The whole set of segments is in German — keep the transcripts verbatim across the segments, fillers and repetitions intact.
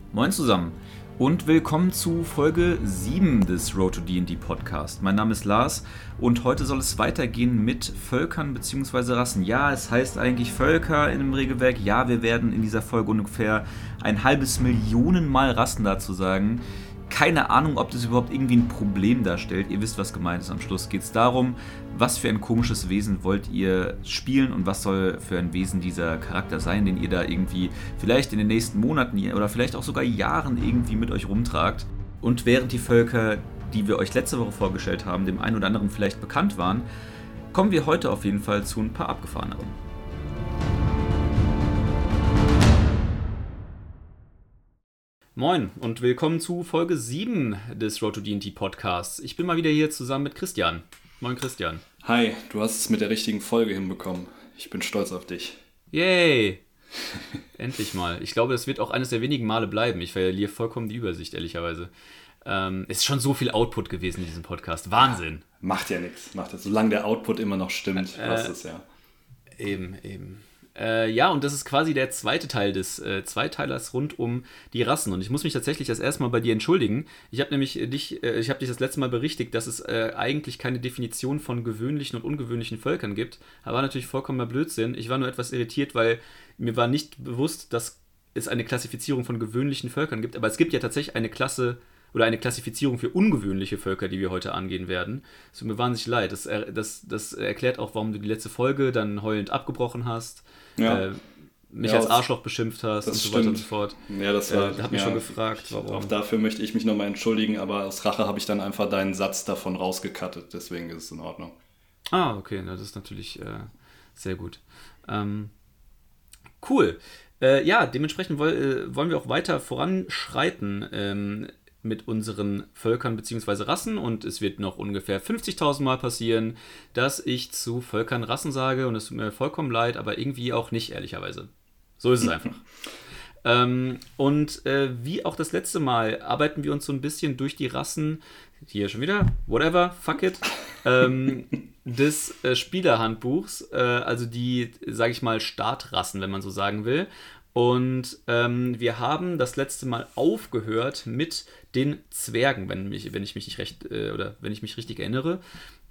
Moin zusammen und willkommen zu Folge sieben des Road to D and D Podcast. Mein Name ist Lars und heute soll es weitergehen mit Völkern bzw. Rassen. Ja, es heißt eigentlich Völker in dem Regelwerk. Ja, wir werden in dieser Folge ungefähr ein halbes Millionenmal Rassen dazu sagen. Keine Ahnung, ob das überhaupt irgendwie ein Problem darstellt. Ihr wisst, was gemeint ist. Am Schluss geht es darum, was für ein komisches Wesen wollt ihr spielen und was soll für ein Wesen dieser Charakter sein, den ihr da irgendwie vielleicht in den nächsten Monaten oder vielleicht auch sogar Jahren irgendwie mit euch rumtragt. Und während die Völker, die wir euch letzte Woche vorgestellt haben, dem einen oder anderen vielleicht bekannt waren, kommen wir heute auf jeden Fall zu ein paar abgefahreneren. Moin und willkommen zu Folge sieben des Road to D and D Podcasts. Ich bin mal wieder hier zusammen mit Christian. Moin Christian. Hi, du hast es mit der richtigen Folge hinbekommen. Ich bin stolz auf dich. Yay! Endlich mal. Ich glaube, das wird auch eines der wenigen Male bleiben. Ich verliere vollkommen die Übersicht, ehrlicherweise. Ähm, es ist schon so viel Output gewesen in diesem Podcast. Wahnsinn. Ja, macht ja nichts. Macht ja. Solange der Output immer noch stimmt, äh, passt es ja. Eben, eben. Äh, ja, und das ist quasi der zweite Teil des äh, Zweiteilers rund um die Rassen. Und ich muss mich tatsächlich das erste Mal bei dir entschuldigen. Ich habe nämlich dich, äh, ich habe dich das letzte Mal berichtigt, dass es äh, eigentlich keine Definition von gewöhnlichen und ungewöhnlichen Völkern gibt. Aber war natürlich vollkommener Blödsinn. Ich war nur etwas irritiert, weil mir war nicht bewusst, dass es eine Klassifizierung von gewöhnlichen Völkern gibt. Aber es gibt ja tatsächlich eine Klasse oder eine Klassifizierung für ungewöhnliche Völker, die wir heute angehen werden. Es tut mir wahnsinnig leid. Das, das, das erklärt auch, warum du die letzte Folge dann heulend abgebrochen hast. Ja. Äh, mich ja, als Arschloch beschimpft hast und so stimmt. weiter und so fort. Ja, das war, äh, da hat mich ja, schon gefragt, warum. Auch dafür möchte ich mich nochmal entschuldigen, aber aus Rache habe ich dann einfach deinen Satz davon rausgekattet, deswegen ist es in Ordnung. Ah, okay, das ist natürlich äh, sehr gut. Ähm, cool. Äh, ja, dementsprechend woll, äh, wollen wir auch weiter voranschreiten ähm, mit unseren Völkern bzw. Rassen und es wird noch ungefähr fünfzigtausend Mal passieren, dass ich zu Völkern Rassen sage und es tut mir vollkommen leid, aber irgendwie auch nicht, ehrlicherweise. So ist es einfach. ähm, und äh, wie auch das letzte Mal arbeiten wir uns so ein bisschen durch die Rassen, hier schon wieder, whatever, fuck it, ähm, des äh, Spielerhandbuchs, äh, also die, sage ich mal, Startrassen, wenn man so sagen will. Und ähm, wir haben das letzte Mal aufgehört mit den Zwergen, wenn, mich, wenn ich mich nicht recht äh, oder wenn ich mich richtig erinnere.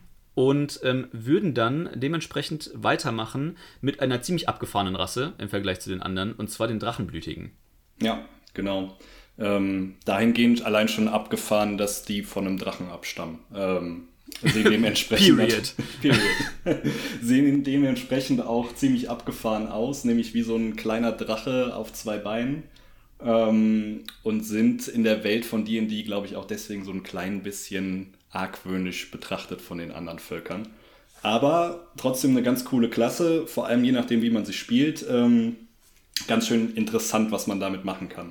Und ähm, würden dann dementsprechend weitermachen mit einer ziemlich abgefahrenen Rasse im Vergleich zu den anderen, und zwar den Drachenblütigen. Ja, genau. Ähm, dahingehend allein schon abgefahren, dass die von einem Drachen abstammen. Ähm, sehen dementsprechend Period. Period. Sehen dementsprechend auch ziemlich abgefahren aus, nämlich wie so ein kleiner Drache auf zwei Beinen. Ähm, und sind in der Welt von D and D, glaube ich, auch deswegen so ein klein bisschen argwöhnisch betrachtet von den anderen Völkern. Aber trotzdem eine ganz coole Klasse, vor allem je nachdem, wie man sie spielt. Ähm, ganz schön interessant, was man damit machen kann.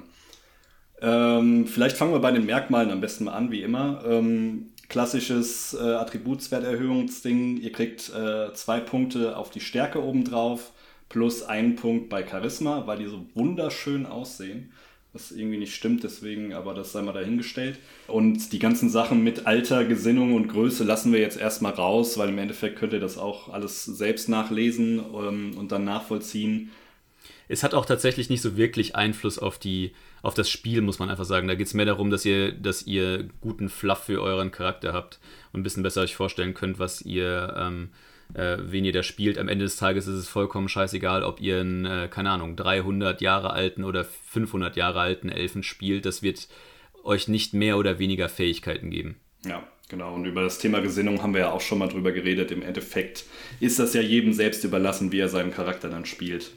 Ähm, vielleicht fangen wir bei den Merkmalen am besten mal an, wie immer. Ähm, klassisches äh, Attributswerterhöhungsding. Ihr kriegt äh, zwei Punkte auf die Stärke obendrauf plus einen Punkt bei Charisma, weil die so wunderschön aussehen. Was irgendwie nicht stimmt, deswegen, aber das sei mal dahingestellt. Und die ganzen Sachen mit Alter, Gesinnung und Größe lassen wir jetzt erstmal raus, weil im Endeffekt könnt ihr das auch alles selbst nachlesen ähm, und dann nachvollziehen. Es hat auch tatsächlich nicht so wirklich Einfluss auf die, auf das Spiel, muss man einfach sagen. Da geht es mehr darum, dass ihr, dass ihr guten Fluff für euren Charakter habt und ein bisschen besser euch vorstellen könnt, was ihr, ähm, äh, wen ihr da spielt. Am Ende des Tages ist es vollkommen scheißegal, ob ihr einen, äh, keine Ahnung, dreihundert Jahre alten oder fünfhundert Jahre alten Elfen spielt. Das wird euch nicht mehr oder weniger Fähigkeiten geben. Ja, genau. Und über das Thema Gesinnung haben wir ja auch schon mal drüber geredet. Im Endeffekt ist das ja jedem selbst überlassen, wie er seinen Charakter dann spielt.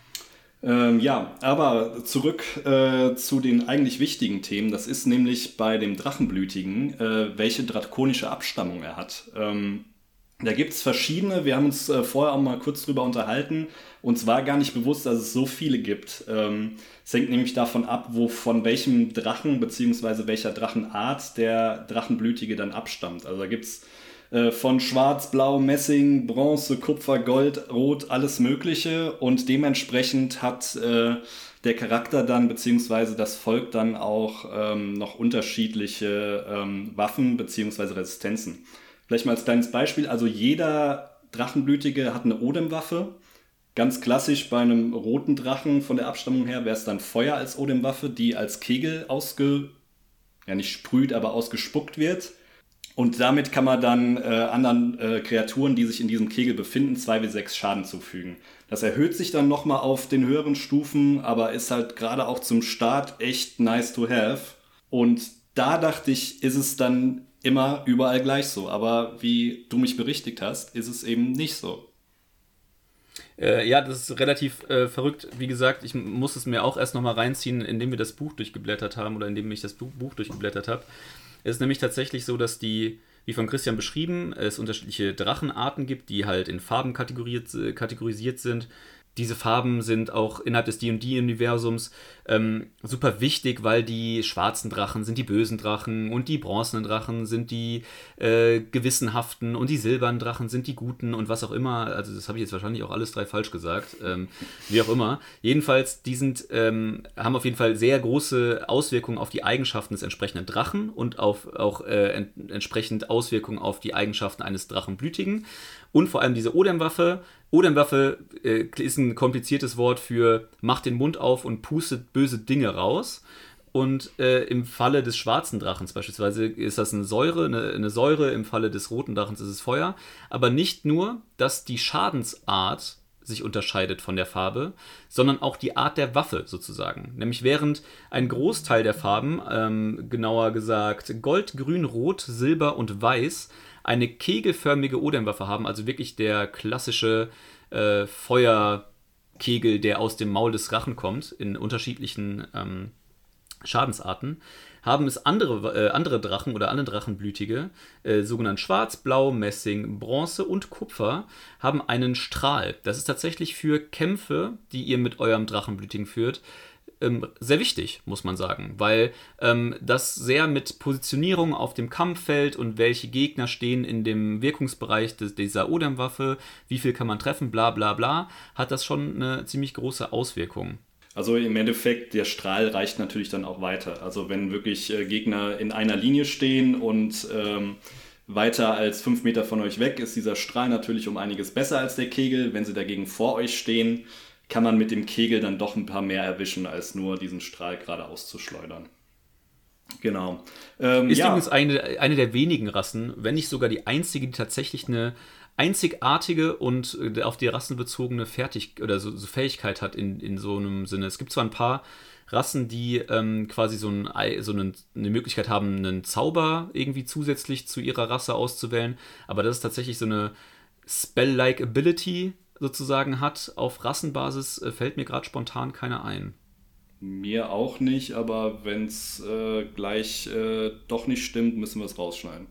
Ähm, ja, aber zurück äh, zu den eigentlich wichtigen Themen. Das ist nämlich bei dem Drachenblütigen, äh, welche drakonische Abstammung er hat. Ähm, da gibt es verschiedene. Wir haben uns äh, vorher auch mal kurz drüber unterhalten. Uns war gar nicht bewusst, dass es so viele gibt. Ähm, es hängt nämlich davon ab, wo von welchem Drachen bzw. welcher Drachenart der Drachenblütige dann abstammt. Also da gibt es von Schwarz, Blau, Messing, Bronze, Kupfer, Gold, Rot, alles Mögliche. Und dementsprechend hat äh, der Charakter dann, beziehungsweise das Volk dann auch ähm, noch unterschiedliche ähm, Waffen beziehungsweise Resistenzen. Vielleicht mal als kleines Beispiel. Also jeder Drachenblütige hat eine Odem-Waffe. Ganz klassisch bei einem roten Drachen von der Abstammung her wäre es dann Feuer als Odem-Waffe, die als Kegel ausge... ja nicht sprüht, aber ausgespuckt wird. Und damit kann man dann äh, anderen äh, Kreaturen, die sich in diesem Kegel befinden, zwei bis sechs Schaden zufügen. Das erhöht sich dann nochmal auf den höheren Stufen, aber ist halt gerade auch zum Start echt nice to have. Und da dachte ich, ist es dann immer überall gleich so. Aber wie du mich berichtigt hast, ist es eben nicht so. Äh, ja, das ist relativ äh, verrückt. Wie gesagt, ich muss es mir auch erst nochmal reinziehen, indem wir das Buch durchgeblättert haben oder indem ich das Buch durchgeblättert habe. Es ist nämlich tatsächlich so, dass die, wie von Christian beschrieben, es unterschiedliche Drachenarten gibt, die halt in Farben kategorisiert, kategorisiert sind. Diese Farben sind auch innerhalb des D und D-Universums ähm, super wichtig, weil die schwarzen Drachen sind die bösen Drachen und die bronzenen Drachen sind die äh, gewissenhaften und die silbernen Drachen sind die guten und was auch immer. Also das habe ich jetzt wahrscheinlich auch alles drei falsch gesagt. Ähm, wie auch immer. Jedenfalls, die sind, ähm, haben auf jeden Fall sehr große Auswirkungen auf die Eigenschaften des entsprechenden Drachen und auf, auch äh, ent- entsprechend Auswirkungen auf die Eigenschaften eines Drachenblütigen. Und vor allem diese Odem-Waffe. Odem-Waffe äh, ist ein kompliziertes Wort für macht den Mund auf und pustet böse Dinge raus. Und äh, im Falle des schwarzen Drachens beispielsweise ist das eine Säure, eine, eine Säure, im Falle des roten Drachens ist es Feuer. Aber nicht nur, dass die Schadensart sich unterscheidet von der Farbe, sondern auch die Art der Waffe sozusagen. Nämlich während ein Großteil der Farben, ähm, genauer gesagt Gold, Grün, Rot, Silber und Weiß, eine kegelförmige Odem-Waffe haben, also wirklich der klassische äh, Feuerkegel, der aus dem Maul des Drachen kommt, in unterschiedlichen ähm, Schadensarten, haben es andere, äh, andere Drachen oder andere Drachenblütige, äh, sogenannt Schwarz, Blau, Messing, Bronze und Kupfer, haben einen Strahl. Das ist tatsächlich für Kämpfe, die ihr mit eurem Drachenblütigen führt, ähm, sehr wichtig, muss man sagen, weil ähm, das sehr mit Positionierung auf dem Kampffeld und welche Gegner stehen in dem Wirkungsbereich des, dieser Odem-Waffe, wie viel kann man treffen, bla bla bla, hat das schon eine ziemlich große Auswirkung. Also im Endeffekt, der Strahl reicht natürlich dann auch weiter. Also wenn wirklich äh, Gegner in einer Linie stehen und ähm, weiter als fünf Meter von euch weg, ist dieser Strahl natürlich um einiges besser als der Kegel. Wenn sie dagegen vor euch stehen, kann man mit dem Kegel dann doch ein paar mehr erwischen, als nur diesen Strahl geradeaus zu schleudern. Genau. Ähm, ist ja. übrigens eine, eine der wenigen Rassen, wenn nicht sogar die einzige, die tatsächlich eine einzigartige und auf die Rassen bezogene Fertig- oder so, so Fähigkeit hat in, in so einem Sinne. Es gibt zwar ein paar Rassen, die ähm, quasi so, ein, so einen, eine Möglichkeit haben, einen Zauber irgendwie zusätzlich zu ihrer Rasse auszuwählen, aber das ist tatsächlich so eine Spell-like Ability sozusagen hat auf Rassenbasis, äh, fällt mir gerade spontan keiner ein. Mir auch nicht, aber wenn es äh, gleich äh, doch nicht stimmt, müssen wir es rausschneiden.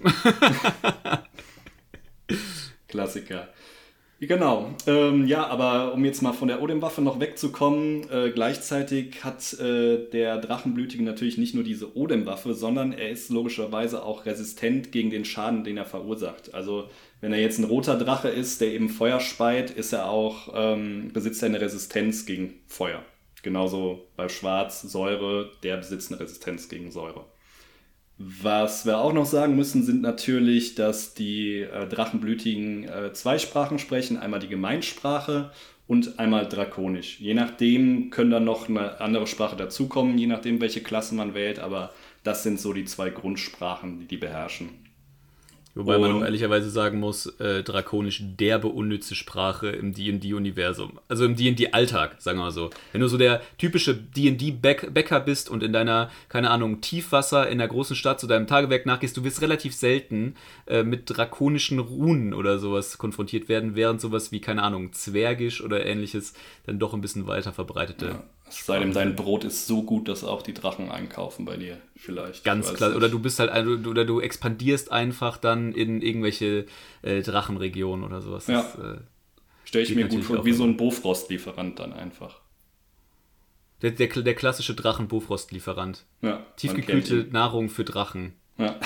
Klassiker. Genau. Ähm, ja, aber um jetzt mal von der Odem-Waffe noch wegzukommen, äh, gleichzeitig hat äh, der Drachenblütige natürlich nicht nur diese Odem-Waffe, sondern er ist logischerweise auch resistent gegen den Schaden, den er verursacht. Also wenn er jetzt ein roter Drache ist, der eben Feuer speit, ist er auch, ähm, besitzt er eine Resistenz gegen Feuer. Genauso bei Schwarz, Säure, der besitzt eine Resistenz gegen Säure. Was wir auch noch sagen müssen, sind natürlich, dass die äh, Drachenblütigen äh, zwei Sprachen sprechen. Einmal die Gemeinsprache und einmal Drakonisch. Je nachdem können dann noch eine andere Sprache dazukommen, je nachdem, welche Klasse man wählt. Aber das sind so die zwei Grundsprachen, die die beherrschen. Wobei und man auch ehrlicherweise sagen muss, äh, Drakonisch derbe unnütze Sprache im D und D-Universum. Also im D und D-Alltag, sagen wir mal so. Wenn du so der typische D und D-Bäcker bist und in deiner, keine Ahnung, Tiefwasser in der großen Stadt zu deinem Tagewerk nachgehst, du wirst relativ selten äh, mit drakonischen Runen oder sowas konfrontiert werden, während sowas wie, keine Ahnung, Zwergisch oder ähnliches dann doch ein bisschen weiter verbreitete. Ja. Es sei denn, dein Brot ist so gut, dass auch die Drachen einkaufen bei dir, vielleicht. Ganz klar. Nicht. Oder du bist halt, oder du expandierst einfach dann in irgendwelche äh, Drachenregionen oder sowas. Ja. Das, äh, stelle ich mir gut vor, wie so ein Bofrost-Lieferant dann einfach. Der, der, der klassische Drachen-Bofrost-Lieferant. Ja. Tiefgekühlte Nahrung für Drachen. Ja.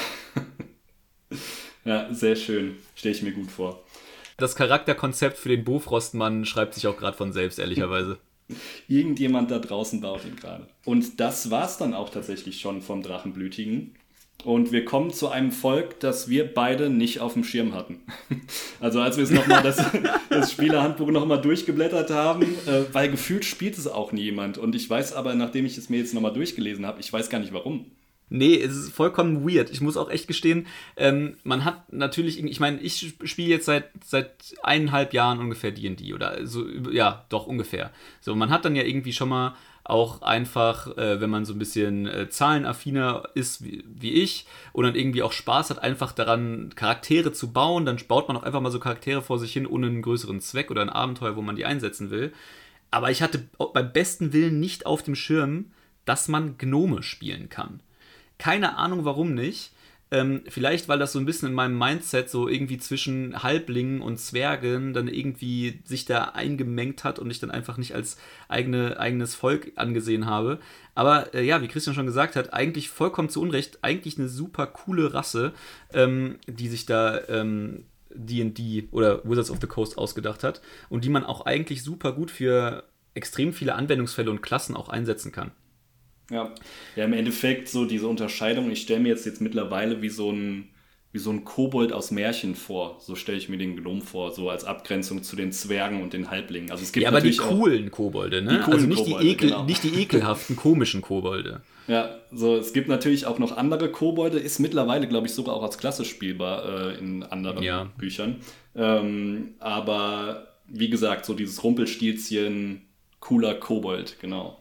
Ja, sehr schön. Stelle ich mir gut vor. Das Charakterkonzept für den Bofrostmann schreibt sich auch gerade von selbst, ehrlicherweise. Irgendjemand da draußen baut ihn gerade. Und das war's dann auch tatsächlich schon vom Drachenblütigen. Und wir kommen zu einem Volk, das wir beide nicht auf dem Schirm hatten. Also als wir es nochmal das, das Spielerhandbuch nochmal durchgeblättert haben, äh, weil gefühlt spielt es auch nie jemand. Und ich weiß aber, nachdem ich es mir jetzt nochmal durchgelesen habe, ich weiß gar nicht warum. Nee, es ist vollkommen weird. Ich muss auch echt gestehen, ähm, man hat natürlich, ich meine, ich spiele jetzt seit, seit eineinhalb Jahren ungefähr D und D oder so, ja, doch ungefähr. So, man hat dann ja irgendwie schon mal auch einfach, äh, wenn man so ein bisschen äh, zahlenaffiner ist wie, wie ich und dann irgendwie auch Spaß hat, einfach daran Charaktere zu bauen, dann baut man auch einfach mal so Charaktere vor sich hin ohne einen größeren Zweck oder ein Abenteuer, wo man die einsetzen will. Aber ich hatte beim besten Willen nicht auf dem Schirm, dass man Gnome spielen kann. Keine Ahnung, warum nicht. Ähm, vielleicht, weil das so ein bisschen in meinem Mindset so irgendwie zwischen Halblingen und Zwergen dann irgendwie sich da eingemengt hat und ich dann einfach nicht als eigene, eigenes Volk angesehen habe. Aber äh, ja, wie Christian schon gesagt hat, eigentlich vollkommen zu Unrecht, eigentlich eine super coole Rasse, ähm, die sich da ähm, D und D oder Wizards of the Coast ausgedacht hat und die man auch eigentlich super gut für extrem viele Anwendungsfälle und Klassen auch einsetzen kann. Ja. Ja, im Endeffekt so diese Unterscheidung, ich stelle mir jetzt, jetzt mittlerweile wie so ein, wie so ein Kobold aus Märchen vor. So stelle ich mir den Gnom vor, so als Abgrenzung zu den Zwergen und den Halblingen. Also es gibt ja, aber die natürlich coolen Kobolde, ne? Die coolen also nicht, Kobolde, die Ekel, genau. nicht die ekelhaften, komischen Kobolde. Ja, so es gibt natürlich auch noch andere Kobolde, ist mittlerweile, glaube ich, sogar auch als Klasse spielbar äh, in anderen Ja. Büchern. Ähm, aber wie gesagt, so dieses Rumpelstilzchen, cooler Kobold, genau.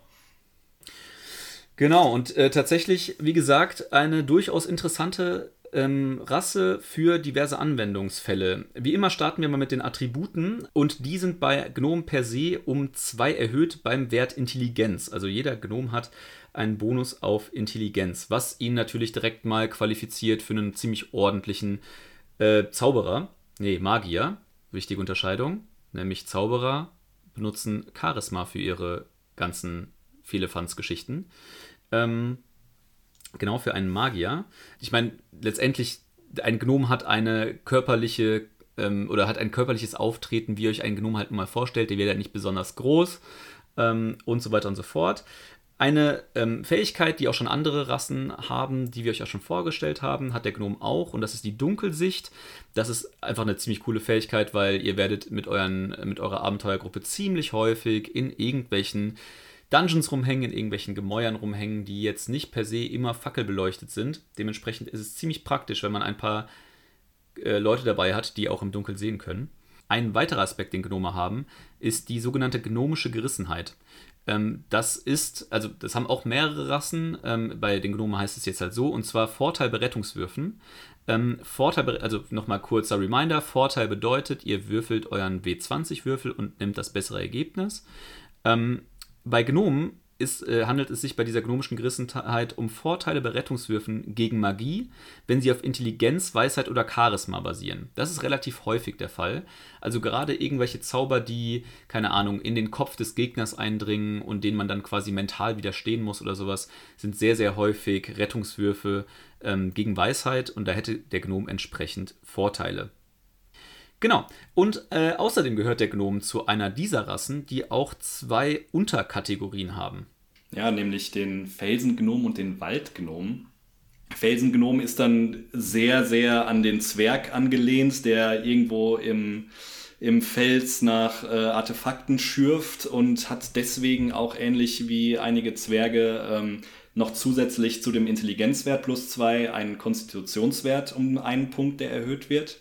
Genau, und äh, tatsächlich, wie gesagt, eine durchaus interessante ähm, Rasse für diverse Anwendungsfälle. Wie immer starten wir mal mit den Attributen und die sind bei Gnomen per se um zwei erhöht beim Wert Intelligenz. Also jeder Gnom hat einen Bonus auf Intelligenz, was ihn natürlich direkt mal qualifiziert für einen ziemlich ordentlichen äh, Zauberer, nee, Magier, wichtige Unterscheidung, nämlich Zauberer benutzen Charisma für ihre ganzen Fehlefanz-Geschichten. Ähm, genau, für einen Magier. Ich meine, letztendlich, ein Gnom hat eine körperliche ähm, oder hat ein körperliches Auftreten, wie ihr euch einen Gnom halt mal vorstellt. Der wird ja nicht besonders groß ähm, und so weiter und so fort. Eine ähm, Fähigkeit, die auch schon andere Rassen haben, die wir euch auch schon vorgestellt haben, hat der Gnom auch und das ist die Dunkelsicht. Das ist einfach eine ziemlich coole Fähigkeit, weil ihr werdet mit, euren, mit eurer Abenteuergruppe ziemlich häufig in irgendwelchen Dungeons rumhängen, in irgendwelchen Gemäuern rumhängen, die jetzt nicht per se immer fackelbeleuchtet sind. Dementsprechend ist es ziemlich praktisch, wenn man ein paar äh, Leute dabei hat, die auch im Dunkeln sehen können. Ein weiterer Aspekt, den Gnome haben, ist die sogenannte gnomische Gerissenheit. Ähm, das ist, also das haben auch mehrere Rassen, ähm, bei den Gnomen heißt es jetzt halt so, und zwar Vorteil bei Rettungswürfen. Ähm, Vorteil, also nochmal kurzer Reminder, Vorteil bedeutet, ihr würfelt euren W zwanzig Würfel und nehmt das bessere Ergebnis. Ähm, Bei Gnomen ist, äh, handelt es sich bei dieser gnomischen Gerissenheit um Vorteile bei Rettungswürfen gegen Magie, wenn sie auf Intelligenz, Weisheit oder Charisma basieren. Das ist relativ häufig der Fall. Also gerade irgendwelche Zauber, die, keine Ahnung, in den Kopf des Gegners eindringen und denen man dann quasi mental widerstehen muss oder sowas, sind sehr, sehr häufig Rettungswürfe ähm, gegen Weisheit und da hätte der Gnome entsprechend Vorteile. Genau. Und äh, außerdem gehört der Gnome zu einer dieser Rassen, die auch zwei Unterkategorien haben. Ja, nämlich den Felsengnom und den Waldgnom. Felsengnom ist dann sehr, sehr an den Zwerg angelehnt, der irgendwo im, im Fels nach äh, Artefakten schürft und hat deswegen auch ähnlich wie einige Zwerge ähm, noch zusätzlich zu dem Intelligenzwert plus zwei einen Konstitutionswert um einen Punkt, der erhöht wird.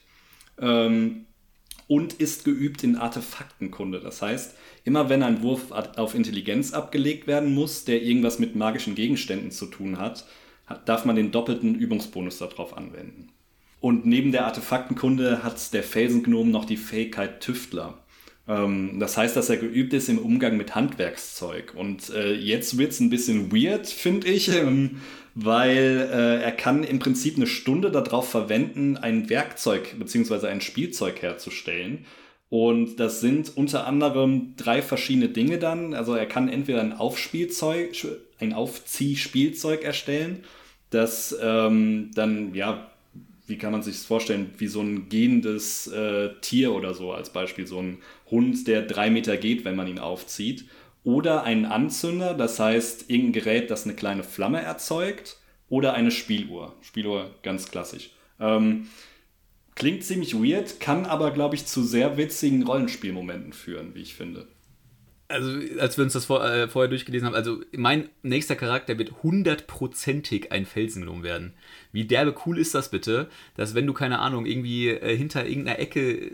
Ähm, und ist geübt in Artefaktenkunde. Das heißt, immer wenn ein Wurf auf Intelligenz abgelegt werden muss, der irgendwas mit magischen Gegenständen zu tun hat, darf man den doppelten Übungsbonus darauf anwenden. Und neben der Artefaktenkunde hat der Felsengnom noch die Fähigkeit Tüftler. Ähm, das heißt, dass er geübt ist im Umgang mit Handwerkszeug. Und äh, jetzt wird es ein bisschen weird, finde ich, ähm, weil äh, er kann im Prinzip eine Stunde darauf verwenden, ein Werkzeug bzw. ein Spielzeug herzustellen. Und das sind unter anderem drei verschiedene Dinge dann. Also er kann entweder ein Aufspielzeug, ein Aufziehspielzeug erstellen, das ähm, dann, ja, wie kann man sich das vorstellen, wie so ein gehendes äh, Tier oder so, als Beispiel so ein Hund, der drei Meter geht, wenn man ihn aufzieht. Oder einen Anzünder, das heißt irgendein Gerät, das eine kleine Flamme erzeugt. oder eine Spieluhr. Spieluhr ganz klassisch. Ähm, klingt ziemlich weird, kann aber, glaube ich, zu sehr witzigen Rollenspielmomenten führen, wie ich finde. Also, als wir uns das vor, äh, vorher durchgelesen haben, also mein nächster Charakter wird hundertprozentig ein Felsengnom werden. Wie derbe cool ist das bitte, dass wenn du, keine Ahnung, irgendwie äh, hinter irgendeiner Ecke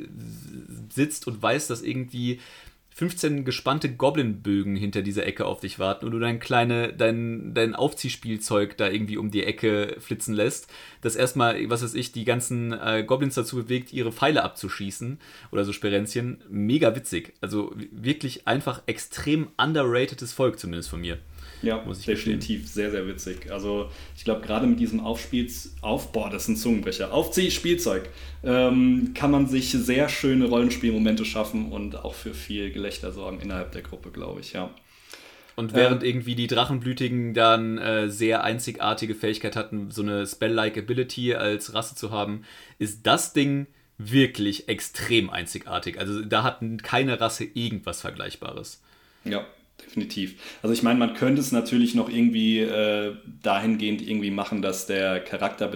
sitzt und weißt, dass irgendwie fünfzehn gespannte Goblin-Bögen hinter dieser Ecke auf dich warten und du dein kleine, dein, dein Aufziehspielzeug da irgendwie um die Ecke flitzen lässt, das erstmal, was weiß ich, die ganzen äh, Goblins dazu bewegt, ihre Pfeile abzuschießen oder so Sperenzchen. Mega witzig. Also wirklich einfach extrem underratedes Volk, zumindest von mir. Ja, muss ich definitiv verstehen. Sehr, sehr witzig. Also ich glaube, gerade mit diesem Aufspiels... Auf, boah, das ist ein Zungenbrecher. Aufziehspielzeug ähm, kann man sich sehr schöne Rollenspielmomente schaffen und auch für viel Gelächter sorgen innerhalb der Gruppe, glaube ich, ja. Und während ähm, irgendwie die Drachenblütigen dann äh, sehr einzigartige Fähigkeit hatten, so eine Spell-like Ability als Rasse zu haben, ist das Ding wirklich extrem einzigartig. Also da hat keine Rasse irgendwas Vergleichbares. Ja, definitiv. Also ich meine, man könnte es natürlich noch irgendwie äh, dahingehend irgendwie machen, dass der Charakter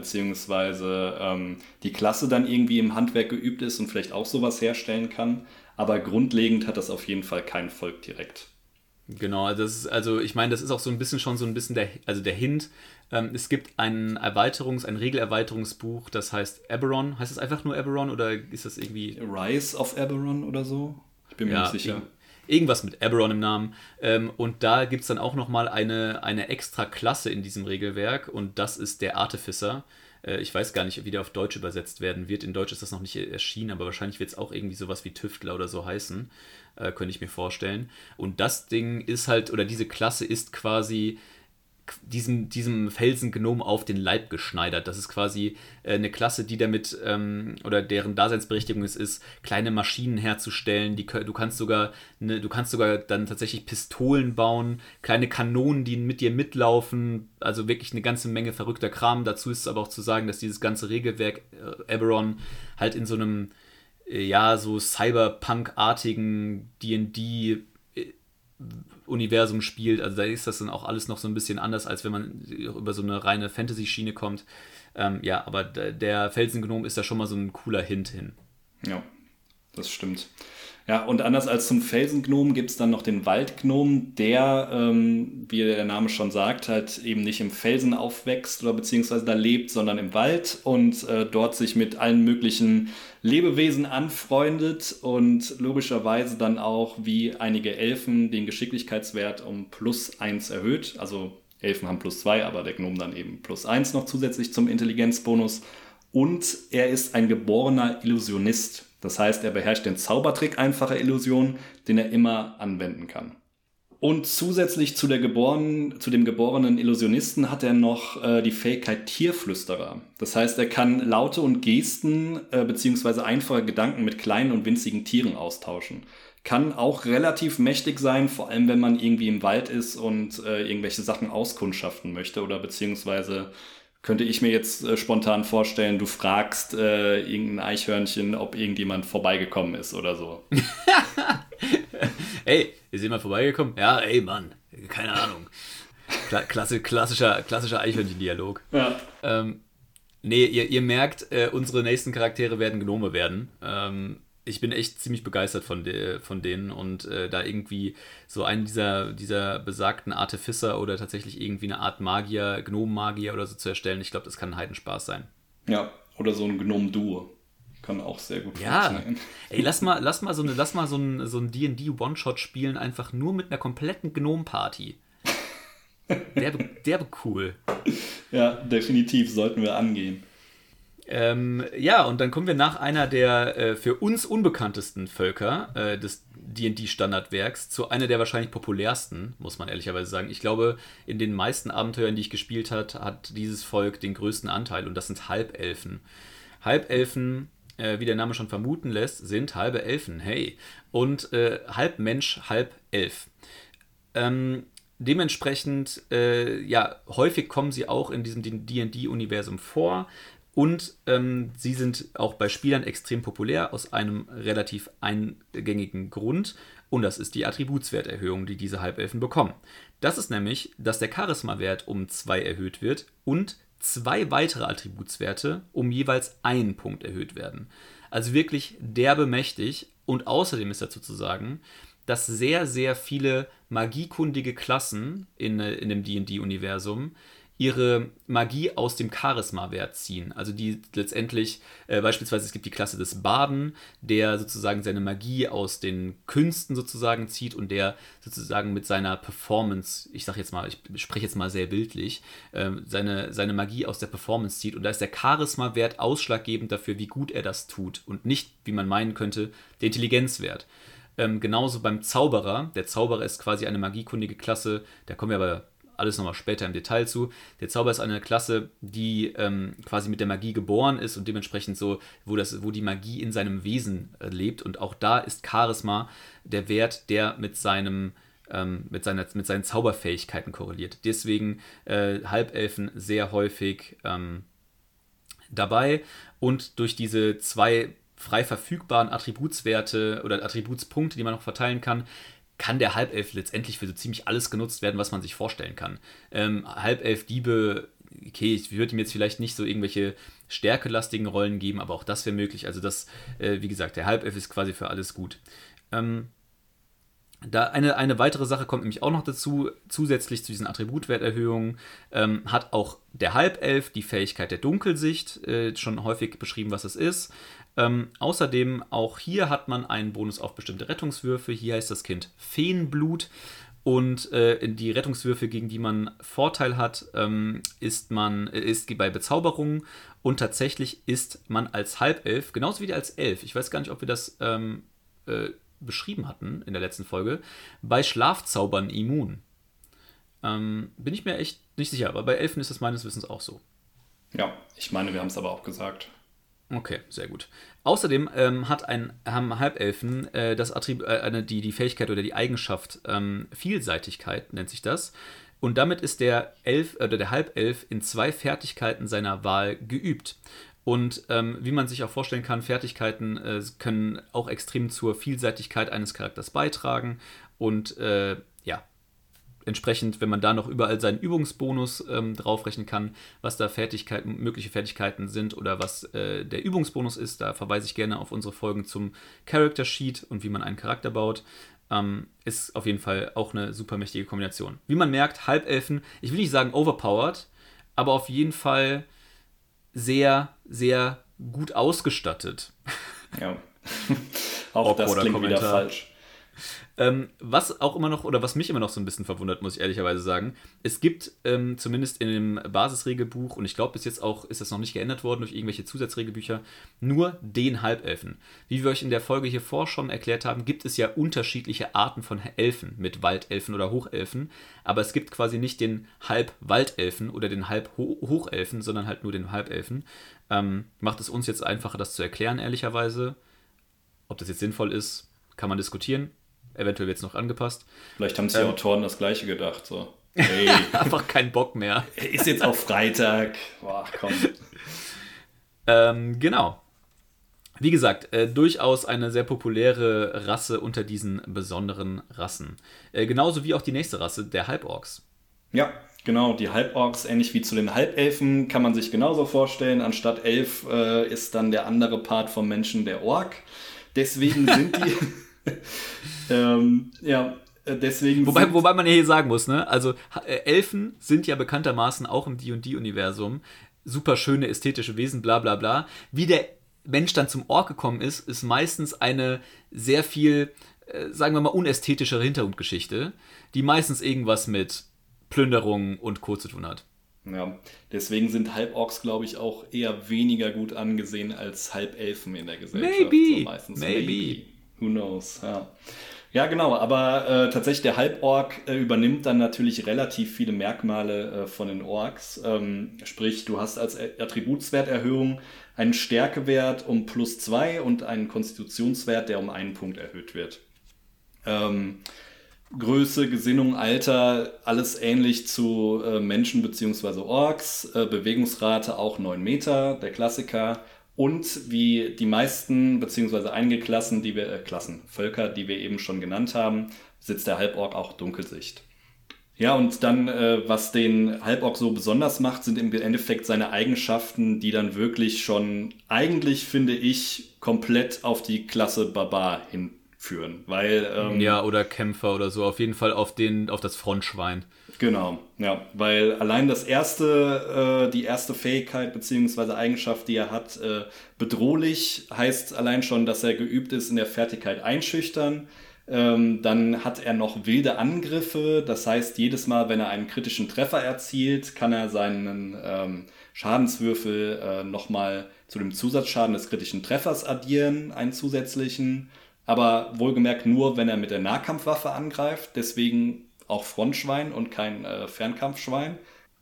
bzw. ähm, die Klasse dann irgendwie im Handwerk geübt ist und vielleicht auch sowas herstellen kann. Aber grundlegend hat das auf jeden Fall kein Volk direkt. Genau, also, das ist, also ich meine, das ist auch so ein bisschen schon so ein bisschen der, also der Hint. Ähm, es gibt ein Erweiterungs-, ein Regelerweiterungsbuch, das heißt Eberron. Heißt das einfach nur Eberron oder ist das irgendwie... Rise of Eberron oder so? Ich bin mir ja, nicht sicher. Irgendwas mit Eberron im Namen. Ähm, und da gibt es dann auch nochmal eine, eine extra Klasse in diesem Regelwerk und das ist der Artificer. Äh, ich weiß gar nicht, wie der auf Deutsch übersetzt werden wird. In Deutsch ist das noch nicht erschienen, aber wahrscheinlich wird es auch irgendwie sowas wie Tüftler oder so heißen. Äh, könnte ich mir vorstellen. Und das Ding ist halt, oder diese Klasse ist quasi diesem, diesem Felsengnom auf den Leib geschneidert. Das ist quasi äh, eine Klasse, die damit, ähm, oder deren Daseinsberechtigung es ist, kleine Maschinen herzustellen. Die, du kannst sogar ne, du kannst sogar dann tatsächlich Pistolen bauen, kleine Kanonen, die mit dir mitlaufen. Also wirklich eine ganze Menge verrückter Kram. Dazu ist es aber auch zu sagen, dass dieses ganze Regelwerk äh, Eberron halt in so einem äh, ja, so Cyberpunk-artigen D und D Universum spielt, also da ist das dann auch alles noch so ein bisschen anders, als wenn man über so eine reine Fantasy-Schiene kommt. Ähm, ja, aber der Felsengnom ist da schon mal so ein cooler Hint hin. Ja, das stimmt. Ja, und anders als zum Felsengnom gibt es dann noch den Waldgnom, der, ähm, wie der Name schon sagt, halt eben nicht im Felsen aufwächst oder beziehungsweise da lebt, sondern im Wald und äh, dort sich mit allen möglichen Lebewesen anfreundet und logischerweise dann auch wie einige Elfen den Geschicklichkeitswert um plus eins erhöht. Also Elfen haben plus zwei, aber der Gnom dann eben plus eins noch zusätzlich zum Intelligenzbonus. Und er ist ein geborener Illusionist. Das heißt, er beherrscht den Zaubertrick einfacher Illusion, den er immer anwenden kann. Und zusätzlich zu, der geborenen, zu dem geborenen Illusionisten hat er noch äh, die Fähigkeit Tierflüsterer. Das heißt, er kann Laute und Gesten äh, bzw. einfache Gedanken mit kleinen und winzigen Tieren austauschen. Kann auch relativ mächtig sein, vor allem wenn man irgendwie im Wald ist und äh, irgendwelche Sachen auskundschaften möchte oder beziehungsweise... Könnte ich mir jetzt äh, spontan vorstellen, du fragst äh, irgendein Eichhörnchen, ob irgendjemand vorbeigekommen ist oder so. Ey, ist jemand vorbeigekommen? Ja, ey, Mann, keine Ahnung. Kla- klasse, klassischer, klassischer Eichhörnchen-Dialog. Ja. Ähm, nee, ihr, ihr merkt, äh, unsere nächsten Charaktere werden Gnome werden. Ähm, ich bin echt ziemlich begeistert von, de, von denen und äh, da irgendwie so einen dieser, dieser besagten Artificer oder tatsächlich irgendwie eine Art Magier, Gnomenmagier oder so zu erstellen, ich glaube, das kann ein Heidenspaß sein. Ja, oder so ein Gnome-Duo. Kann auch sehr gut ja. funktionieren. Ey, lass mal, lass mal so, eine, lass mal so ein, so ein D und D One-Shot spielen, einfach nur mit einer kompletten Gnome-Party. Derbe, derbe cool. Ja, definitiv sollten wir angehen. Ähm, ja, und dann kommen wir nach einer der äh, für uns unbekanntesten Völker äh, des D und D-Standardwerks zu einer der wahrscheinlich populärsten, muss man ehrlicherweise sagen. Ich glaube, in den meisten Abenteuern, die ich gespielt habe, hat dieses Volk den größten Anteil und das sind Halbelfen. Halbelfen, äh, wie der Name schon vermuten lässt, sind halbe Elfen, hey. Und äh, halb Mensch, halb Elf. Ähm, dementsprechend, äh, ja, häufig kommen sie auch in diesem D und D-Universum vor. Und ähm, sie sind auch bei Spielern extrem populär aus einem relativ eingängigen Grund. Und das ist die Attributswerterhöhung, die diese Halbelfen bekommen. Das ist nämlich, dass der Charisma-Wert um zwei erhöht wird und zwei weitere Attributswerte um jeweils einen Punkt erhöht werden. Also wirklich derbe mächtig. Und außerdem ist dazu zu sagen, dass sehr, sehr viele magiekundige Klassen in, in dem D und D-Universum ihre Magie aus dem Charisma-Wert ziehen. Also die letztendlich, äh, beispielsweise es gibt die Klasse des Barden, der sozusagen seine Magie aus den Künsten sozusagen zieht und der sozusagen mit seiner Performance, ich sag jetzt mal, ich spreche jetzt mal sehr bildlich, äh, seine, seine Magie aus der Performance zieht. Und da ist der Charisma-Wert ausschlaggebend dafür, wie gut er das tut und nicht, wie man meinen könnte, der Intelligenzwert. Ähm, genauso beim Zauberer. Der Zauberer ist quasi eine magiekundige Klasse, da kommen wir aber alles nochmal später im Detail zu. Der Zauberer ist eine Klasse, die ähm, quasi mit der Magie geboren ist und dementsprechend so, wo, das, wo die Magie in seinem Wesen äh, lebt. Und auch da ist Charisma der Wert, der mit seinem ähm, mit, seiner, mit seinen Zauberfähigkeiten korreliert. Deswegen äh, Halbelfen sehr häufig ähm, dabei. Und durch diese zwei frei verfügbaren Attributswerte oder Attributspunkte, die man noch verteilen kann, kann der Halbelf letztendlich für so ziemlich alles genutzt werden, was man sich vorstellen kann. Ähm, Halbelf-Diebe, okay, ich würde ihm jetzt vielleicht nicht so irgendwelche stärkelastigen Rollen geben, aber auch das wäre möglich. Also das, äh, wie gesagt, der Halbelf ist quasi für alles gut. Ähm, da eine, eine weitere Sache kommt nämlich auch noch dazu, zusätzlich zu diesen Attributwerterhöhungen, ähm, hat auch der Halbelf die Fähigkeit der Dunkelsicht, äh, schon häufig beschrieben, was es ist. Ähm, außerdem, auch hier hat man einen Bonus auf bestimmte Rettungswürfe. Hier heißt das Kind Feenblut. Und äh, die Rettungswürfe, gegen die man Vorteil hat, ähm, ist man ist bei Bezauberungen. Und tatsächlich ist man als Halbelf, genauso wie als Elf, ich weiß gar nicht, ob wir das ähm, äh, beschrieben hatten in der letzten Folge, bei Schlafzaubern immun. Ähm, bin ich mir echt nicht sicher, aber bei Elfen ist das meines Wissens auch so. Ja, ich meine, wir haben es aber auch gesagt. Okay, sehr gut. Außerdem ähm, hat ein, haben Halbelfen äh, das Attrib- äh, eine, die, die Fähigkeit oder die Eigenschaft ähm, Vielseitigkeit, nennt sich das. Und damit ist der Elf oder der Halbelf in zwei Fertigkeiten seiner Wahl geübt. Und ähm, wie man sich auch vorstellen kann, Fertigkeiten äh, können auch extrem zur Vielseitigkeit eines Charakters beitragen. Und äh, ja, entsprechend, wenn man da noch überall seinen Übungsbonus ähm, draufrechnen kann, was da Fertigkeiten, mögliche Fertigkeiten sind oder was äh, der Übungsbonus ist, da verweise ich gerne auf unsere Folgen zum Character Sheet und wie man einen Charakter baut. Ähm, ist auf jeden Fall auch eine super mächtige Kombination. Wie man merkt, Halbelfen, ich will nicht sagen overpowered, aber auf jeden Fall sehr, sehr gut ausgestattet. Ja, auch das klingt Kommentar. Wieder falsch. Ähm, was auch immer noch, oder was mich immer noch so ein bisschen verwundert, muss ich ehrlicherweise sagen, es gibt ähm, zumindest in dem Basisregelbuch, und ich glaube bis jetzt auch ist das noch nicht geändert worden durch irgendwelche Zusatzregelbücher, nur den Halbelfen. Wie wir euch in der Folge hier vor schon erklärt haben, gibt es ja unterschiedliche Arten von Elfen, mit Waldelfen oder Hochelfen, aber es gibt quasi nicht den Halbwaldelfen oder den Halbhochelfen, sondern halt nur den Halbelfen. Ähm, macht es uns jetzt einfacher, das zu erklären, ehrlicherweise. Ob das jetzt sinnvoll ist, kann man diskutieren. Eventuell wird es noch angepasst. Vielleicht haben sich die ähm, Autoren das Gleiche gedacht. So. Hey. Einfach keinen Bock mehr. Ist jetzt auch Freitag. Boah, komm. ähm, genau. Wie gesagt, äh, durchaus eine sehr populäre Rasse unter diesen besonderen Rassen. Äh, genauso wie auch die nächste Rasse, der Halborks. Ja, genau. Die Halborks, ähnlich wie zu den Halbelfen, kann man sich genauso vorstellen. Anstatt Elf äh, ist dann der andere Part vom Menschen der Ork. Deswegen sind die... ähm, ja, deswegen. Wobei, sind, wobei man ja hier sagen muss, ne? Also Elfen sind ja bekanntermaßen auch im D und D-Universum super schöne ästhetische Wesen, bla bla bla. Wie der Mensch dann zum Ork gekommen ist, ist meistens eine sehr viel, äh, sagen wir mal, unästhetischere Hintergrundgeschichte, die meistens irgendwas mit Plünderung und Co. zu tun hat. Ja, deswegen sind Halborks, glaube ich, auch eher weniger gut angesehen als Halbelfen in der Gesellschaft. Maybe, so meistens. maybe. maybe. Who knows, ja. Ja, genau, aber äh, tatsächlich der Halbork äh, übernimmt dann natürlich relativ viele Merkmale äh, von den Orks. Ähm, sprich, du hast als Attributswerterhöhung einen Stärkewert um plus zwei und einen Konstitutionswert, der um einen Punkt erhöht wird. Ähm, Größe, Gesinnung, Alter, alles ähnlich zu äh, Menschen bzw. Orks. Äh, Bewegungsrate auch neun Meter, der Klassiker. Und wie die meisten bzw. einige Klassen, die wir, äh, Klassen, Völker, die wir eben schon genannt haben, besitzt der Halbork auch Dunkelsicht. Ja, und dann, äh, was den Halborg so besonders macht, sind im Endeffekt seine Eigenschaften, die dann wirklich schon eigentlich, finde ich, komplett auf die Klasse Barbar hinführen. Weil, ähm, Ja, oder Kämpfer oder so. Auf jeden Fall auf den, auf das Frontschwein. genau, ja, weil allein das erste, äh, die erste Fähigkeit beziehungsweise Eigenschaft, die er hat, äh, bedrohlich, heißt allein schon, dass er geübt ist in der Fertigkeit einschüchtern. Ähm, dann hat er noch wilde Angriffe, das heißt, jedes Mal, wenn er einen kritischen Treffer erzielt, kann er seinen ähm, Schadenswürfel äh, nochmal zu dem Zusatzschaden des kritischen Treffers addieren, einen zusätzlichen. Aber wohlgemerkt nur, wenn er mit der Nahkampfwaffe angreift, deswegen auch Frontschwein und kein äh, Fernkampfschwein.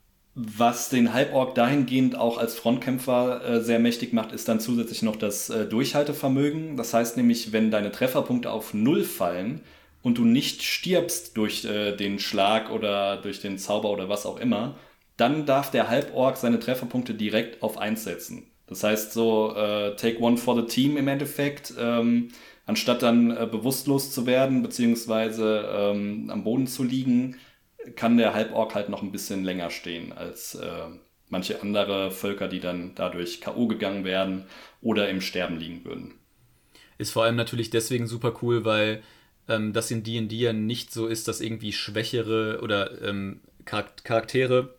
Was den Halborg dahingehend auch als Frontkämpfer äh, sehr mächtig macht, ist dann zusätzlich noch das äh, Durchhaltevermögen. Das heißt nämlich, wenn deine Trefferpunkte auf Null fallen und du nicht stirbst durch äh, den Schlag oder durch den Zauber oder was auch immer, dann darf der Halborg seine Trefferpunkte direkt auf eins setzen. Das heißt so, äh, take one for the team im Endeffekt. Ähm, anstatt dann äh, bewusstlos zu werden, beziehungsweise ähm, am Boden zu liegen, kann der Halborg halt noch ein bisschen länger stehen als äh, manche andere Völker, die dann dadurch K O gegangen werden oder im Sterben liegen würden. Ist vor allem natürlich deswegen super cool, weil ähm, das in D und D ja nicht so ist, dass irgendwie schwächere oder ähm, Charak- Charaktere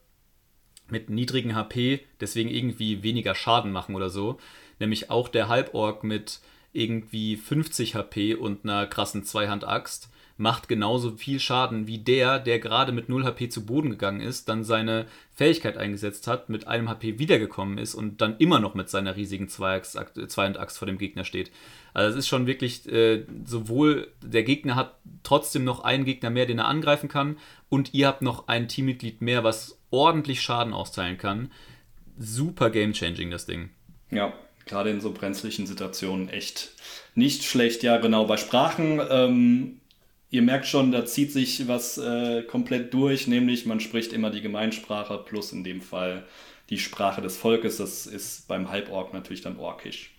mit niedrigen H P deswegen irgendwie weniger Schaden machen oder so. Nämlich auch der Halborg mit irgendwie fünfzig H P und einer krassen Zweihand-Axt macht genauso viel Schaden wie der, der gerade mit null H P zu Boden gegangen ist, dann seine Fähigkeit eingesetzt hat, mit einem H P wiedergekommen ist und dann immer noch mit seiner riesigen Zweihand-Axt vor dem Gegner steht. Also es ist schon wirklich äh, sowohl der Gegner hat trotzdem noch einen Gegner mehr, den er angreifen kann, und ihr habt noch ein Teammitglied mehr, was ordentlich Schaden austeilen kann. Super game-changing, das Ding. Ja, gerade in so brenzlichen Situationen echt nicht schlecht. Ja, genau, bei Sprachen, ähm, ihr merkt schon, da zieht sich was äh, komplett durch, nämlich man spricht immer die Gemeinsprache plus in dem Fall die Sprache des Volkes. Das ist beim Halborg natürlich dann Orkisch.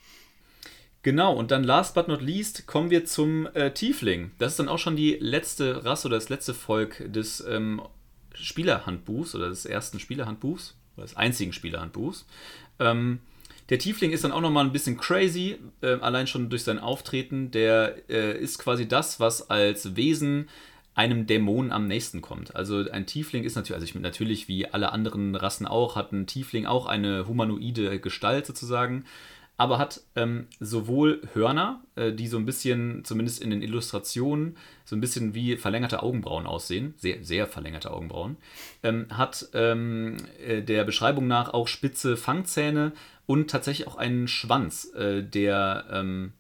Genau, und dann last but not least kommen wir zum äh, Tiefling. Das ist dann auch schon die letzte Rasse oder das letzte Volk des ähm, Spielerhandbuchs oder des ersten Spielerhandbuchs oder des einzigen Spielerhandbuchs. Ähm, Der Tiefling ist dann auch nochmal ein bisschen crazy, äh, allein schon durch sein Auftreten. Der äh, ist quasi das, was als Wesen einem Dämon am nächsten kommt. Also ein Tiefling ist natürlich, also ich natürlich wie alle anderen Rassen auch, hat ein Tiefling auch eine humanoide Gestalt sozusagen, aber hat ähm, sowohl Hörner, äh, die so ein bisschen, zumindest in den Illustrationen, so ein bisschen wie verlängerte Augenbrauen aussehen, sehr, sehr verlängerte Augenbrauen, ähm, hat ähm, äh, der Beschreibung nach auch spitze Fangzähne und tatsächlich auch einen Schwanz, äh, der ähm,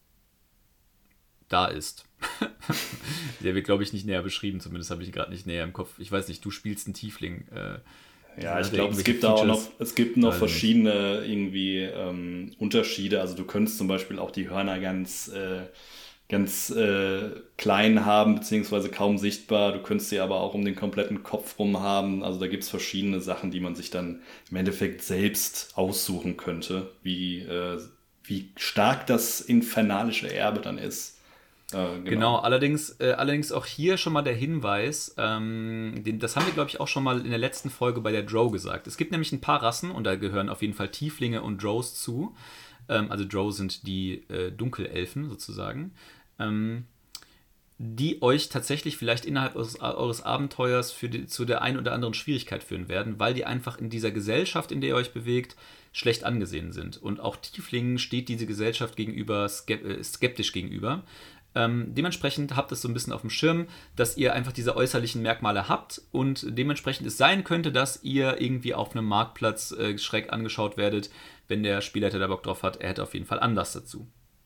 da ist. Der wird, glaube ich, nicht näher beschrieben, zumindest habe ich ihn gerade nicht näher im Kopf. Ich weiß nicht, du spielst einen Tiefling. Äh, Ja, ich glaube, es gibt da auch noch, es gibt noch verschiedene irgendwie ähm, Unterschiede. Also du könntest zum Beispiel auch die Hörner ganz, äh, ganz äh, klein haben, beziehungsweise kaum sichtbar. Du könntest sie aber auch um den kompletten Kopf rum haben. Also da gibt es verschiedene Sachen, die man sich dann im Endeffekt selbst aussuchen könnte, wie, äh, wie stark das infernalische Erbe dann ist. Äh, genau. genau, allerdings, äh, allerdings auch hier schon mal der Hinweis, ähm, den, das haben wir, glaube ich, auch schon mal in der letzten Folge bei der Drow gesagt. Es gibt nämlich ein paar Rassen, und da gehören auf jeden Fall Tieflinge und Drows zu. Ähm, also Drow sind die äh, Dunkelelfen sozusagen, ähm, die euch tatsächlich vielleicht innerhalb eures, eures Abenteuers für die, zu der einen oder anderen Schwierigkeit führen werden, weil die einfach in dieser Gesellschaft, in der ihr euch bewegt, schlecht angesehen sind. Und auch Tieflingen steht diese Gesellschaft gegenüber skeptisch gegenüber. Ähm, dementsprechend habt es so ein bisschen auf dem Schirm, dass ihr einfach diese äußerlichen Merkmale habt, und dementsprechend es sein könnte, dass ihr irgendwie auf einem Marktplatz äh, schräg angeschaut werdet, wenn der Spielleiter da Bock drauf hat. Er hätte auf jeden Fall Anlass dazu.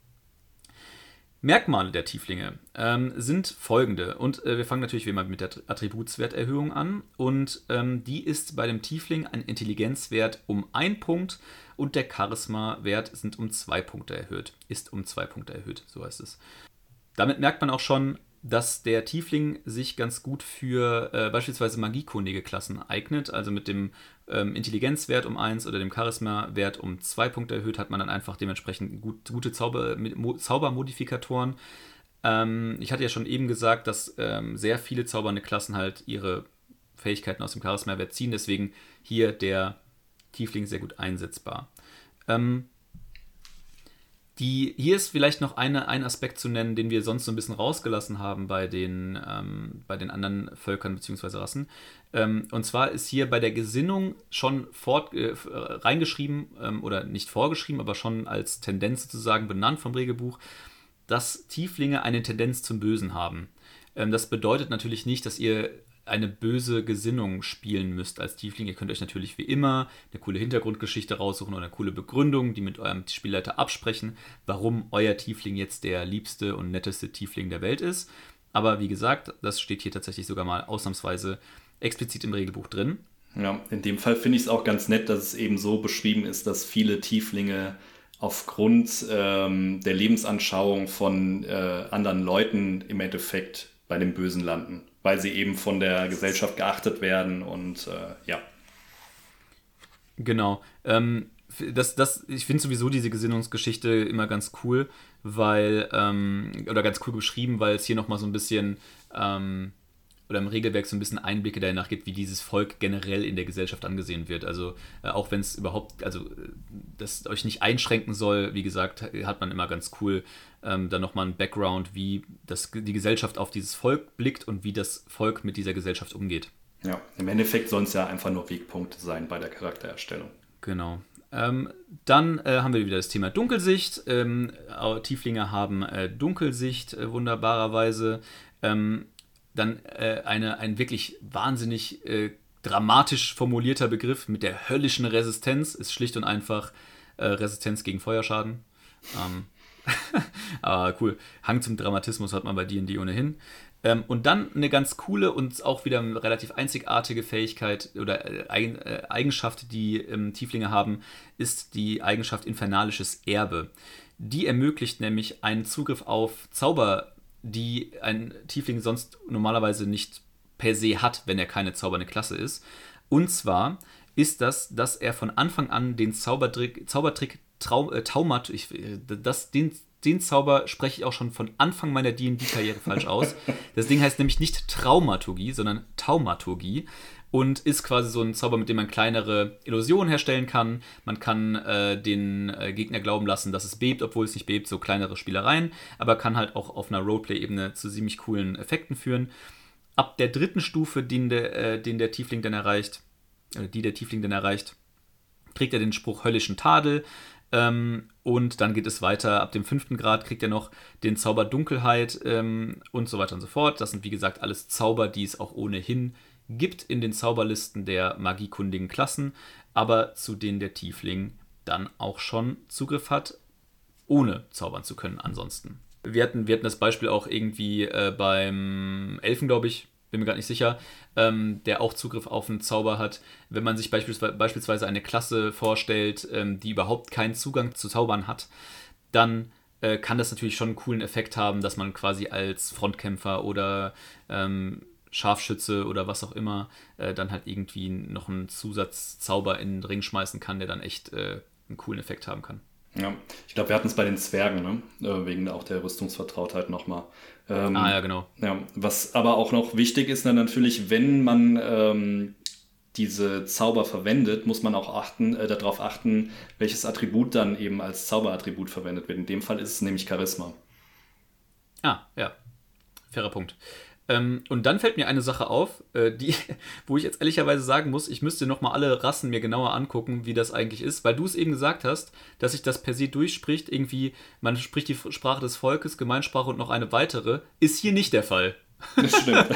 Merkmale der Tieflinge ähm, sind folgende, und äh, wir fangen natürlich wie immer mit der Attributswerterhöhung an, und ähm, die ist bei dem Tiefling ein Intelligenzwert um ein Punkt und der Charisma-Wert sind um zwei Punkte erhöht, ist um zwei Punkte erhöht, so heißt es. Damit merkt man auch schon, dass der Tiefling sich ganz gut für äh, beispielsweise magiekundige Klassen eignet. Also mit dem ähm, Intelligenzwert um eins oder dem Charisma-Wert um zwei Punkte erhöht, hat man dann einfach dementsprechend gut, gute Zauber, Mo, Zaubermodifikatoren. Ähm, ich hatte ja schon eben gesagt, dass ähm, sehr viele zaubernde Klassen halt ihre Fähigkeiten aus dem Charisma-Wert ziehen. Deswegen hier der Tiefling sehr gut einsetzbar. Ähm, die, hier ist vielleicht noch eine, ein Aspekt zu nennen, den wir sonst so ein bisschen rausgelassen haben bei den, ähm, bei den anderen Völkern bzw. Rassen. Ähm, und zwar ist hier bei der Gesinnung schon fort, äh, reingeschrieben ähm, oder nicht vorgeschrieben, aber schon als Tendenz sozusagen benannt vom Regelbuch, dass Tieflinge eine Tendenz zum Bösen haben. Ähm, das bedeutet natürlich nicht, dass ihr eine böse Gesinnung spielen müsst als Tiefling. Ihr könnt euch natürlich wie immer eine coole Hintergrundgeschichte raussuchen oder eine coole Begründung, die mit eurem Spielleiter absprechen, warum euer Tiefling jetzt der liebste und netteste Tiefling der Welt ist. Aber wie gesagt, das steht hier tatsächlich sogar mal ausnahmsweise explizit im Regelbuch drin. Ja, in dem Fall finde ich es auch ganz nett, dass es eben so beschrieben ist, dass viele Tieflinge aufgrund ähm, der Lebensanschauung von äh, anderen Leuten im Endeffekt bei dem Bösen landen, weil sie eben von der Gesellschaft geachtet werden und äh, ja. Genau. Ähm, das, das, ich finde sowieso diese Gesinnungsgeschichte immer ganz cool, weil, ähm, oder ganz cool beschrieben, weil es hier nochmal so ein bisschen, ähm, oder im Regelwerk so ein bisschen Einblicke danach gibt, wie dieses Volk generell in der Gesellschaft angesehen wird. Also äh, auch wenn es überhaupt, also das euch nicht einschränken soll, wie gesagt, hat man immer ganz cool ähm, dann nochmal einen Background, wie das, die Gesellschaft auf dieses Volk blickt und wie das Volk mit dieser Gesellschaft umgeht. Ja, im Endeffekt sollen es ja einfach nur Wegpunkte sein bei der Charaktererstellung. Genau. Ähm, dann äh, haben wir wieder das Thema Dunkelsicht. Ähm, Tieflinge haben äh, Dunkelsicht äh, wunderbarerweise. Ähm, Dann äh, eine, ein wirklich wahnsinnig äh, dramatisch formulierter Begriff mit der höllischen Resistenz ist schlicht und einfach äh, Resistenz gegen Feuerschaden. Ähm, aber cool. Hang zum Dramatismus hat man bei D und D ohnehin. Ähm, und dann eine ganz coole und auch wieder eine relativ einzigartige Fähigkeit oder äh, Eigen, äh, Eigenschaft, die ähm, Tieflinge haben, ist die Eigenschaft infernalisches Erbe. Die ermöglicht nämlich einen Zugriff auf Zauber, die ein Tiefling sonst normalerweise nicht per se hat, wenn er keine zaubernde Klasse ist. Und zwar ist das, dass er von Anfang an den Zaubertrick, Zaubertrick Trau, äh, Taumat, ich, das, den, den Zauber spreche ich auch schon von Anfang meiner D und D-Karriere falsch aus. Das Ding heißt nämlich nicht Traumaturgie, sondern Taumaturgie. Und ist quasi so ein Zauber, mit dem man kleinere Illusionen herstellen kann. Man kann äh, den äh, Gegner glauben lassen, dass es bebt, obwohl es nicht bebt, so kleinere Spielereien. Aber kann halt auch auf einer Roleplay-Ebene zu ziemlich coolen Effekten führen. Ab der dritten Stufe, den der, äh, den der Tiefling dann erreicht, oder die der Tiefling dann erreicht, kriegt er den Spruch höllischen Tadel. Ähm, und dann geht es weiter. Ab dem fünften Grad kriegt er noch den Zauber Dunkelheit ähm, und so weiter und so fort. Das sind, wie gesagt, alles Zauber, die es auch ohnehin gibt in den Zauberlisten der magiekundigen Klassen, aber zu denen der Tiefling dann auch schon Zugriff hat, ohne zaubern zu können ansonsten. Wir hatten, wir hatten das Beispiel auch irgendwie äh, beim Elfen, glaube ich, bin mir gerade nicht sicher, ähm, der auch Zugriff auf einen Zauber hat. Wenn man sich beispielsweise, beispielsweise eine Klasse vorstellt, ähm, die überhaupt keinen Zugang zu Zaubern hat, dann äh, kann das natürlich schon einen coolen Effekt haben, dass man quasi als Frontkämpfer oder ähm, Scharfschütze oder was auch immer, äh, dann halt irgendwie noch einen Zusatzzauber in den Ring schmeißen kann, der dann echt äh, einen coolen Effekt haben kann. Ja, ich glaube, wir hatten es bei den Zwergen, ne? Äh, wegen auch der Rüstungsvertrautheit nochmal. Ähm, ah ja, genau. Ja, was aber auch noch wichtig ist, dann natürlich, wenn man ähm, diese Zauber verwendet, muss man auch achten, äh, darauf achten, welches Attribut dann eben als Zauberattribut verwendet wird. In dem Fall ist es nämlich Charisma. Ah, ja. Fairer Punkt. Ähm, und dann fällt mir eine Sache auf, äh, die, wo ich jetzt ehrlicherweise sagen muss, ich müsste nochmal alle Rassen mir genauer angucken, wie das eigentlich ist, weil du es eben gesagt hast, dass sich das per se durchspricht, irgendwie, man spricht die Sprache des Volkes, Gemeinsprache und noch eine weitere, ist hier nicht der Fall. Das stimmt.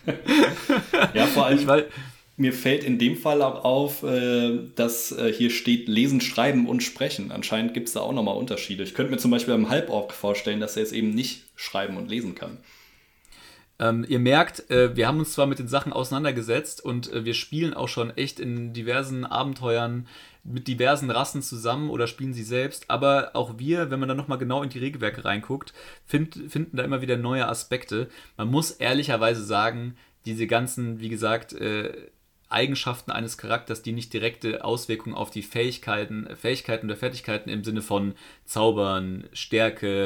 Ja, vor allem, weil, mir fällt in dem Fall auch auf, äh, dass äh, hier steht Lesen, Schreiben und Sprechen. Anscheinend gibt es da auch nochmal Unterschiede. Ich könnte mir zum Beispiel beim Halborg vorstellen, dass er es eben nicht schreiben und lesen kann. Ähm, ihr merkt, äh, wir haben uns zwar mit den Sachen auseinandergesetzt und äh, wir spielen auch schon echt in diversen Abenteuern mit diversen Rassen zusammen oder spielen sie selbst, aber auch wir, wenn man dann nochmal genau in die Regelwerke reinguckt, find, finden da immer wieder neue Aspekte. Man muss ehrlicherweise sagen, diese ganzen, wie gesagt, äh, Eigenschaften eines Charakters, die nicht direkte Auswirkungen auf die Fähigkeiten, Fähigkeiten oder Fertigkeiten im Sinne von Zaubern, Stärke,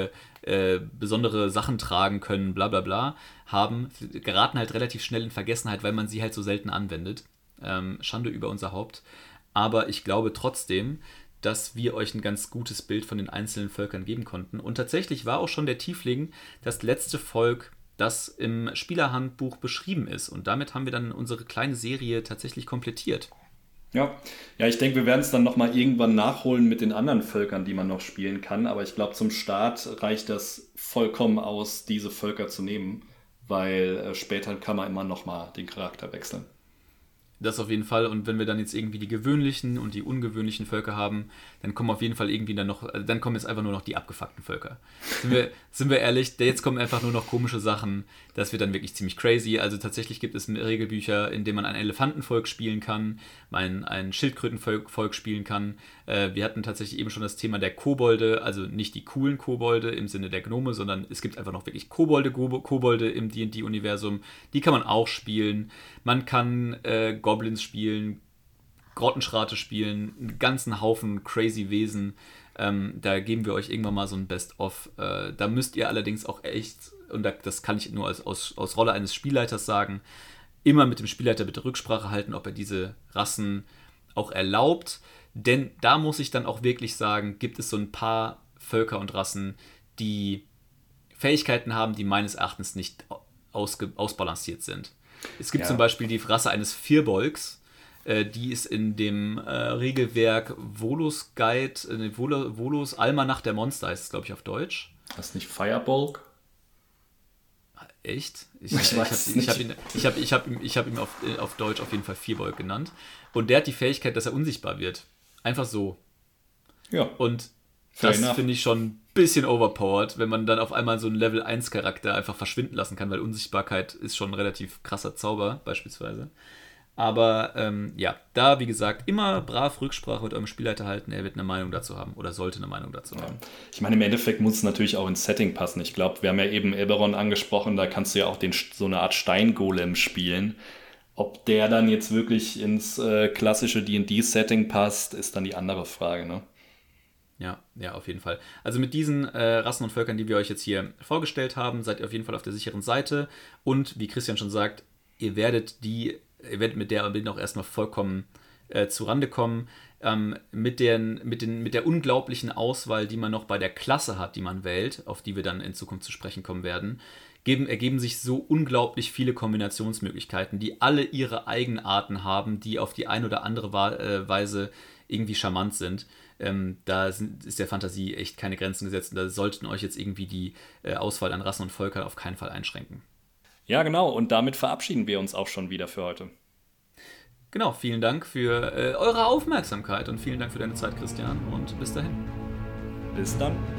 äh, besondere Sachen tragen können, bla bla bla, haben, geraten halt relativ schnell in Vergessenheit, weil man sie halt so selten anwendet. Ähm, Schande über unser Haupt. Aber ich glaube trotzdem, dass wir euch ein ganz gutes Bild von den einzelnen Völkern geben konnten. Und tatsächlich war auch schon der Tiefling das letzte Volk, das im Spielerhandbuch beschrieben ist. Und damit haben wir dann unsere kleine Serie tatsächlich komplettiert. Ja, ja, ich denke, wir werden es dann nochmal irgendwann nachholen mit den anderen Völkern, die man noch spielen kann. Aber ich glaube, zum Start reicht das vollkommen aus, diese Völker zu nehmen, weil äh, später kann man immer nochmal den Charakter wechseln. Das auf jeden Fall. Und wenn wir dann jetzt irgendwie die gewöhnlichen und die ungewöhnlichen Völker haben, dann kommen auf jeden Fall irgendwie dann noch, also dann kommen jetzt einfach nur noch die abgefuckten Völker. Sind wir, sind wir ehrlich, jetzt kommen einfach nur noch komische Sachen. Das wird dann wirklich ziemlich crazy. Also tatsächlich gibt es Regelbücher, in denen man ein Elefantenvolk spielen kann, ein, ein Schildkrötenvolk Volk spielen kann. Äh, wir hatten tatsächlich eben schon das Thema der Kobolde, also nicht die coolen Kobolde im Sinne der Gnome, sondern es gibt einfach noch wirklich Kobolde, Kobolde im D und D-Universum. Die kann man auch spielen. Man kann äh, Goblins spielen, Grottenschrate spielen, einen ganzen Haufen crazy Wesen. Ähm, da geben wir euch irgendwann mal so ein Best-of. Äh, da müsst ihr allerdings auch echt, und da, das kann ich nur als, aus, aus Rolle eines Spielleiters sagen, immer mit dem Spielleiter bitte Rücksprache halten, ob er diese Rassen auch erlaubt. Denn da muss ich dann auch wirklich sagen, gibt es so ein paar Völker und Rassen, die Fähigkeiten haben, die meines Erachtens nicht ausge, ausbalanciert sind. Es gibt ja. zum Beispiel die Rasse eines Firbolgs, äh, die ist in dem äh, Regelwerk Volos Guide, äh, Vol- Volos Almanach der Monster, heißt es, glaube ich, auf Deutsch. Das ist nicht Firebolg? Echt? Ich, ich, ich habe ich hab ihn, ich hab, ich hab ihm, ich hab ihm auf, auf Deutsch auf jeden Fall Firbolg genannt. Und der hat die Fähigkeit, dass er unsichtbar wird. Einfach so. Ja. Und das finde ich schon ein bisschen overpowered, wenn man dann auf einmal so einen Level eins Charakter einfach verschwinden lassen kann, weil Unsichtbarkeit ist schon ein relativ krasser Zauber, beispielsweise. Aber ähm, ja, da, wie gesagt, immer brav Rücksprache mit eurem Spielleiter halten. Er wird eine Meinung dazu haben oder sollte eine Meinung dazu haben. Ja. Ich meine, im Endeffekt muss es natürlich auch ins Setting passen. Ich glaube, wir haben ja eben Eberron angesprochen, da kannst du ja auch den, so eine Art Steingolem spielen. Ob der dann jetzt wirklich ins äh, klassische D und D-Setting passt, ist dann die andere Frage, ne? Ja, ja, auf jeden Fall. Also mit diesen äh, Rassen und Völkern, die wir euch jetzt hier vorgestellt haben, seid ihr auf jeden Fall auf der sicheren Seite. Und wie Christian schon sagt, ihr werdet die, ihr werdet mit der Bildung auch erstmal vollkommen äh, zurande kommen. Ähm, mit, den, mit, den, mit der unglaublichen Auswahl, die man noch bei der Klasse hat, die man wählt, auf die wir dann in Zukunft zu sprechen kommen werden, geben, ergeben sich so unglaublich viele Kombinationsmöglichkeiten, die alle ihre Eigenarten haben, die auf die eine oder andere Wa- äh, Weise irgendwie charmant sind. Ähm, da sind, ist der Fantasie echt keine Grenzen gesetzt und da sollten euch jetzt irgendwie die äh, Auswahl an Rassen und Völkern auf keinen Fall einschränken. Ja, genau. Und damit verabschieden wir uns auch schon wieder für heute. Genau, vielen Dank für äh, eure Aufmerksamkeit und vielen Dank für deine Zeit, Christian. Und bis dahin. Bis dann.